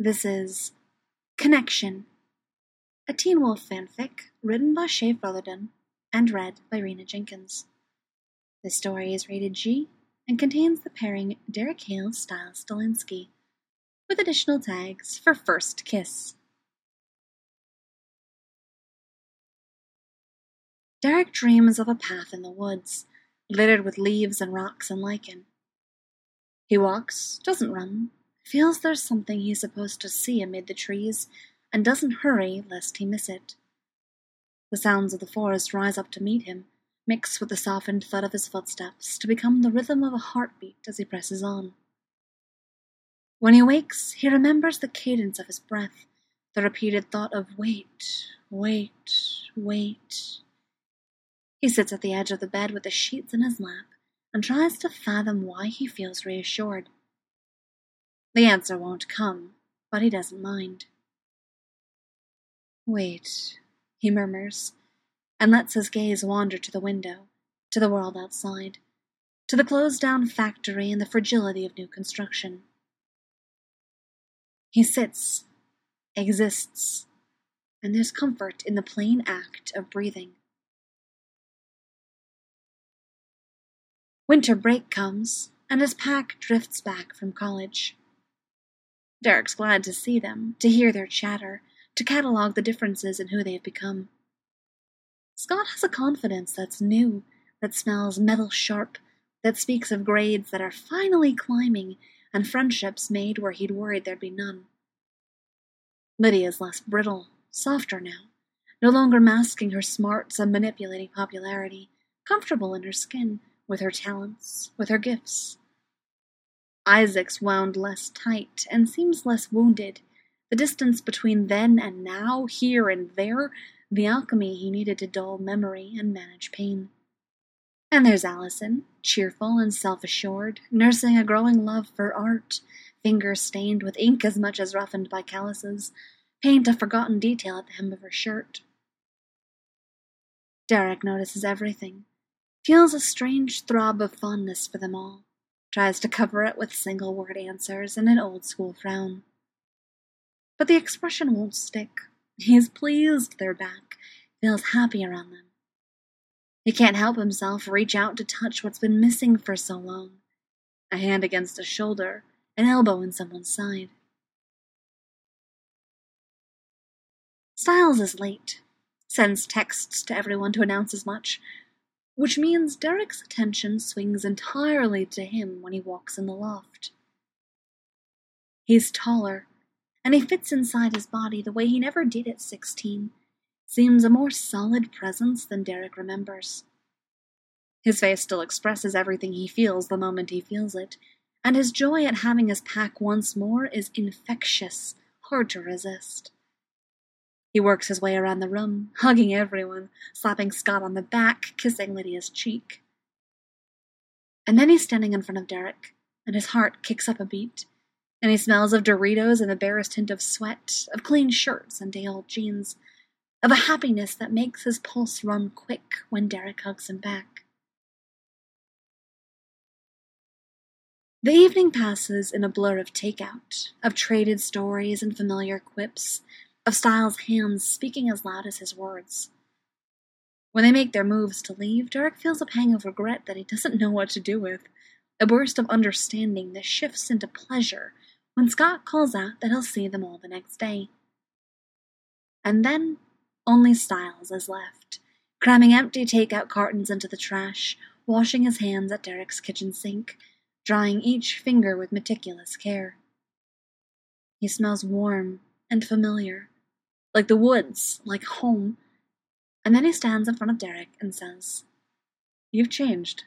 This is Connection, a Teen Wolf fanfic written by Shay Fullerton and read by Rena Jenkins. This story is rated G and contains the pairing Derek Hale Styles Stalinsky, with additional tags for first kiss. Derek dreams of a path in the woods, littered with leaves and rocks and lichen. He walks, doesn't run, feels there's something he's supposed to see amid the trees, and doesn't hurry lest he miss it. The sounds of the forest rise up to meet him, mix with the softened thud of his footsteps to become the rhythm of a heartbeat as he presses on. When he wakes, he remembers the cadence of his breath, the repeated thought of wait, wait, wait. He sits at the edge of the bed with the sheets in his lap and tries to fathom why he feels reassured. The answer won't come, but he doesn't mind. Wait, he murmurs, and lets his gaze wander to the window, to the world outside, to the closed-down factory and the fragility of new construction. He sits, exists, and there's comfort in the plain act of breathing. Winter break comes, and his pack drifts back from college. Derek's glad to see them, to hear their chatter, to catalog the differences in who they have become. Scott has a confidence that's new, that smells metal sharp, that speaks of grades that are finally climbing, and friendships made where he'd worried there'd be none. Lydia's less brittle, softer now, no longer masking her smarts and manipulating popularity, comfortable in her skin, with her talents, with her gifts. Isaac's wound less tight and seems less wounded. The distance between then and now, here and there, the alchemy he needed to dull memory and manage pain. And there's Allison, cheerful and self-assured, nursing a growing love for art, fingers stained with ink as much as roughened by calluses, paint a forgotten detail at the hem of her shirt. Derek notices everything, feels a strange throb of fondness for them all, tries to cover it with single-word answers and an old-school frown. But the expression won't stick. He's pleased they're back, feels happy around them. He can't help himself reach out to touch what's been missing for so long. A hand against a shoulder, an elbow in someone's side. Styles is late, sends texts to everyone to announce as much, which means Derek's attention swings entirely to him when he walks in the loft. He's taller, and he fits inside his body the way he never did at 16, seems a more solid presence than Derek remembers. His face still expresses everything he feels the moment he feels it, and his joy at having his pack once more is infectious, hard to resist. He works his way around the room, hugging everyone, slapping Scott on the back, kissing Lydia's cheek. And then he's standing in front of Derek, and his heart kicks up a beat, and he smells of Doritos and the barest hint of sweat, of clean shirts and day-old jeans, of a happiness that makes his pulse run quick when Derek hugs him back. The evening passes in a blur of takeout, of traded stories and familiar quips, of Styles' hands speaking as loud as his words. When they make their moves to leave, Derek feels a pang of regret that he doesn't know what to do with, a burst of understanding that shifts into pleasure when Scott calls out that he'll see them all the next day. And then, only Styles is left, cramming empty takeout cartons into the trash, washing his hands at Derek's kitchen sink, drying each finger with meticulous care. He smells warm and familiar, like the woods, like home, and then he stands in front of Derek and says, "You've changed."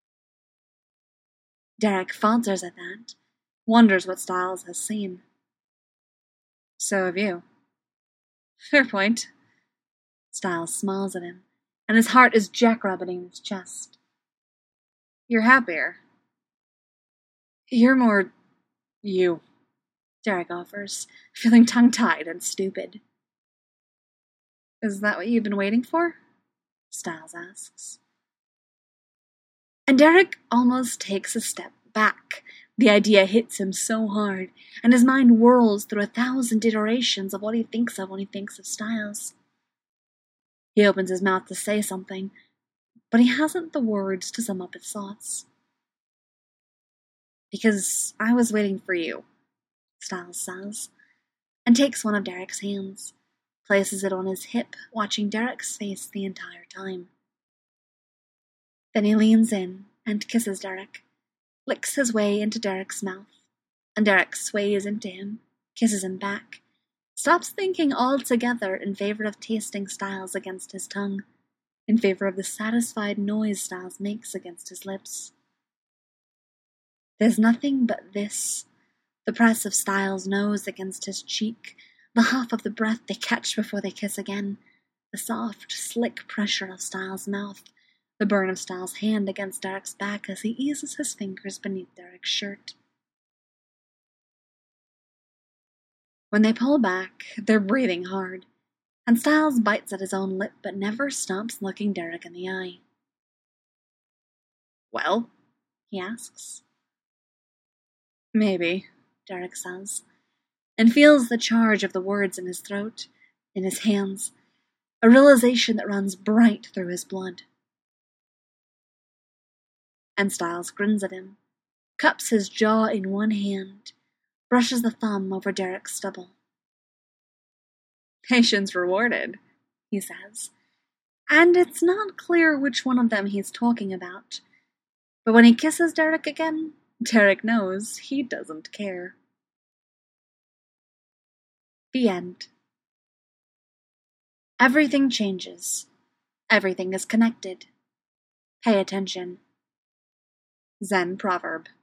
Derek falters at that, wonders what Styles has seen. "So have you." "Fair point." Styles smiles at him, and his heart is jackrabbiting his chest. "You're happier." "You're more you," Derek offers, feeling tongue-tied and stupid. "Is that what you've been waiting for?" Styles asks. And Derek almost takes a step back, The idea hits him so hard, and his mind whirls through 1,000 iterations of what he thinks of when he thinks of Styles. He opens his mouth to say something, but he hasn't the words to sum up his thoughts. "Because I was waiting for you," Styles says, and takes one of Derek's hands, places it on his hip, watching Derek's face the entire time. Then he leans in and kisses Derek, licks his way into Derek's mouth, and Derek sways into him, kisses him back, stops thinking altogether in favor of tasting Styles against his tongue, in favor of the satisfied noise Styles makes against his lips. There's nothing but this, the press of Styles' nose against his cheek, the huff of the breath they catch before they kiss again, the soft, slick pressure of Styles' mouth, the burn of Styles' hand against Derek's back as he eases his fingers beneath Derek's shirt. When they pull back, they're breathing hard, and Styles bites at his own lip but never stops looking Derek in the eye. "Well?" he asks. "Maybe," Derek says, and feels the charge of the words in his throat, in his hands, a realization that runs bright through his blood. And Styles grins at him, cups his jaw in one hand, brushes the thumb over Derek's stubble. "Patience rewarded," he says, and it's not clear which one of them he's talking about, but when he kisses Derek again, Derek knows he doesn't care. The end. Everything changes. Everything is connected. Pay attention. Zen proverb.